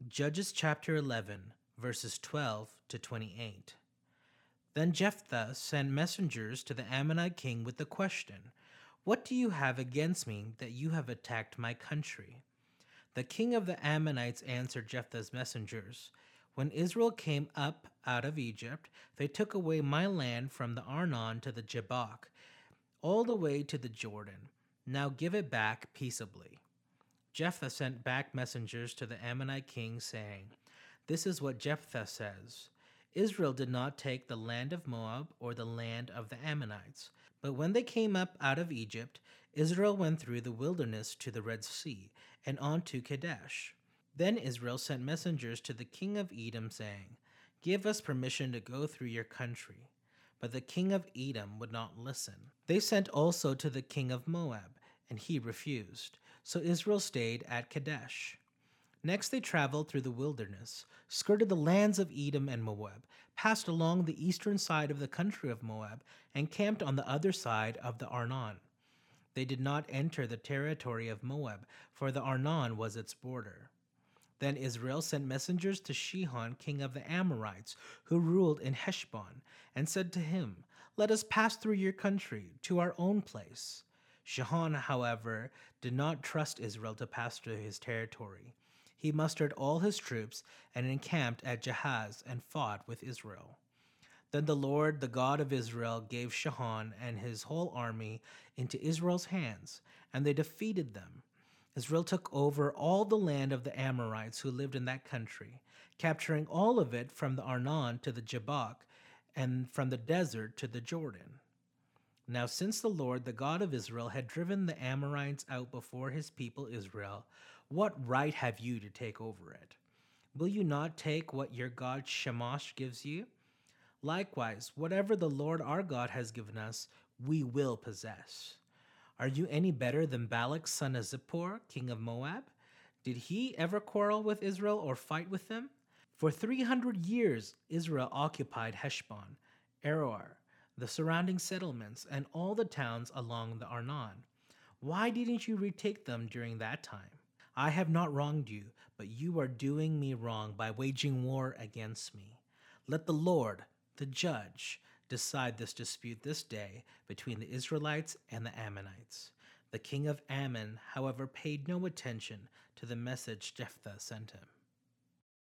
Judges chapter 11, verses 12 to 28. Then Jephthah sent messengers to the Ammonite king with the question, "What do you have against me that you have attacked my country?" The king of the Ammonites answered Jephthah's messengers, "When Israel came up out of Egypt, they took away my land from the Arnon to the Jabbok, all the way to the Jordan. Now give it back peaceably." Jephthah sent back messengers to the Ammonite king, saying, "This is what Jephthah says. Israel did not take the land of Moab or the land of the Ammonites. But when they came up out of Egypt, Israel went through the wilderness to the Red Sea and on to Kadesh. Then Israel sent messengers to the king of Edom, saying, 'Give us permission to go through your country.' But the king of Edom would not listen. They sent also to the king of Moab, and he refused. So Israel stayed at Kadesh. Next they traveled through the wilderness, skirted the lands of Edom and Moab, passed along the eastern side of the country of Moab, and camped on the other side of the Arnon. They did not enter the territory of Moab, for the Arnon was its border. Then Israel sent messengers to Sihon, king of the Amorites, who ruled in Heshbon, and said to him, "Let us pass through your country to our own place." Sihon, however, did not trust Israel to pass through his territory. He mustered all his troops and encamped at Jahaz and fought with Israel. Then the Lord, the God of Israel, gave Sihon and his whole army into Israel's hands, and they defeated them. Israel took over all the land of the Amorites who lived in that country, capturing all of it from the Arnon to the Jabbok, and from the desert to the Jordan. Now, since the Lord, the God of Israel, had driven the Amorites out before his people Israel, what right have you to take over it? Will you not take what your god Shamash gives you? Likewise, whatever the Lord our God has given us, we will possess. Are you any better than Balak son of Zippor, king of Moab? Did he ever quarrel with Israel or fight with them? For 300 years Israel occupied Heshbon, Aroer, the surrounding settlements, and all the towns along the Arnon. Why didn't you retake them during that time? I have not wronged you, but you are doing me wrong by waging war against me. Let the Lord, the judge, decide this dispute this day between the Israelites and the Ammonites." The king of Ammon, however, paid no attention to the message Jephthah sent him.